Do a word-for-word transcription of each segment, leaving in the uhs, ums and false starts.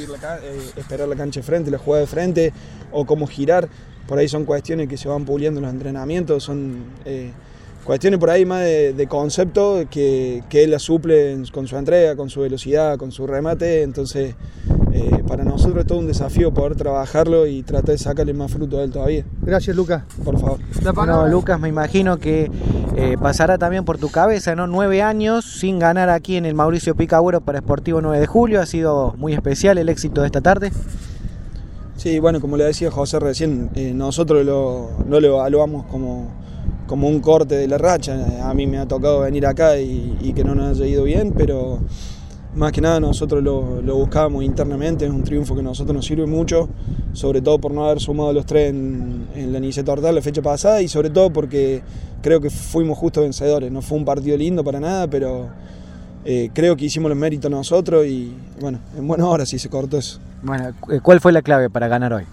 abrir la can eh, esperar la cancha de frente, la jugada de frente, o cómo girar. Por ahí son cuestiones que se van puliendo en los entrenamientos, son eh, cuestiones por ahí más de, de concepto que, que él la suple con su entrega, con su velocidad, con su remate. Entonces eh, para nosotros es todo un desafío poder trabajarlo y tratar de sacarle más fruto a él todavía. Gracias, Lucas. Por favor. Bueno, Lucas, me imagino que eh, pasará también por tu cabeza, ¿no? Nueve años sin ganar aquí en el Mauricio Pica Agüero para Sportivo nueve de julio. Ha sido muy especial el éxito de esta tarde. Sí, bueno, como le decía José recién, eh, nosotros lo, no lo evaluamos como, como un corte de la racha. A mí me ha tocado venir acá y, y que no nos haya ido bien, pero más que nada nosotros lo, lo buscábamos internamente. Es un triunfo que a nosotros nos sirve mucho, sobre todo por no haber sumado los tres en, en la Niceto Hortal la fecha pasada, y sobre todo porque creo que fuimos justos vencedores. No fue un partido lindo para nada, pero eh, creo que hicimos los méritos nosotros y bueno, en buena hora sí se cortó eso. Bueno, ¿cuál fue la clave para ganar hoy?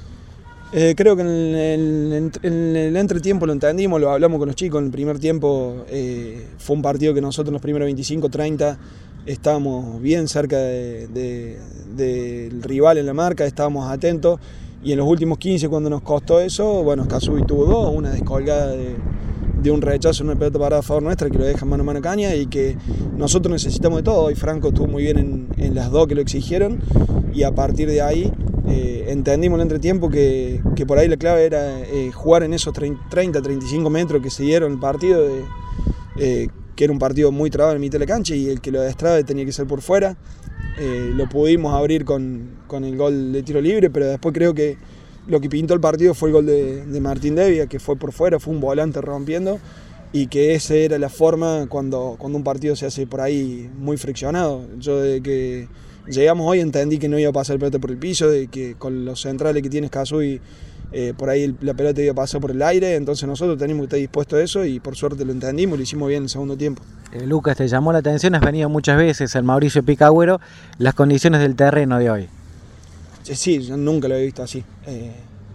Eh, creo que en el, en, en el entretiempo lo entendimos, lo hablamos con los chicos. En el primer tiempo eh, fue un partido que nosotros en los primeros veinticinco treinta estábamos bien cerca de, de, de, del rival en la marca, estábamos atentos, y en los últimos quince, cuando nos costó eso, bueno, Casubi tuvo dos, una descolgada de, de un rechazo en una pelota parada a favor nuestra que lo deja mano a mano Caña, y que nosotros necesitamos de todo. Y Franco estuvo muy bien en, en las dos que lo exigieron, y a partir de ahí eh, entendimos en el entretiempo que, que por ahí la clave era eh, jugar en esos treinta, treinta y cinco metros que se dieron el partido, de, eh, que era un partido muy trabado en mitad de la cancha, y el que lo destrabe tenía que ser por fuera. Eh, lo pudimos abrir con, con el gol de tiro libre, pero después creo que lo que pintó el partido fue el gol de, de Martín Devia, que fue por fuera, fue un volante rompiendo, y que esa era la forma cuando, cuando un partido se hace por ahí muy friccionado. Yo desde que llegamos hoy entendí que no iba a pasar el pelota por el piso, de que con los centrales que tiene Casubi, eh, por ahí la pelota iba a pasar por el aire. Entonces nosotros teníamos que estar dispuestos a eso, y por suerte lo entendimos y lo hicimos bien en el segundo tiempo. Eh, Lucas, te llamó la atención, has venido muchas veces al Mauricio Pica Agüero, las condiciones del terreno de hoy. Sí, yo nunca lo he visto así. Eh,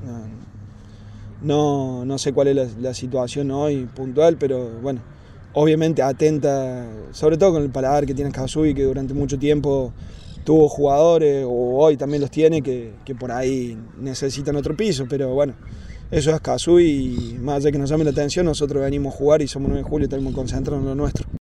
no, no, no sé cuál es la, la situación hoy puntual, pero bueno, obviamente atenta, sobre todo con el paladar que tiene Casubi, que durante mucho tiempo tuvo jugadores, o hoy también los tiene, que, que por ahí necesitan otro piso, pero bueno, eso es Casubi, y más allá que nos llame la atención, nosotros venimos a jugar y somos nueve de julio y tenemos que concentrarnos en lo nuestro.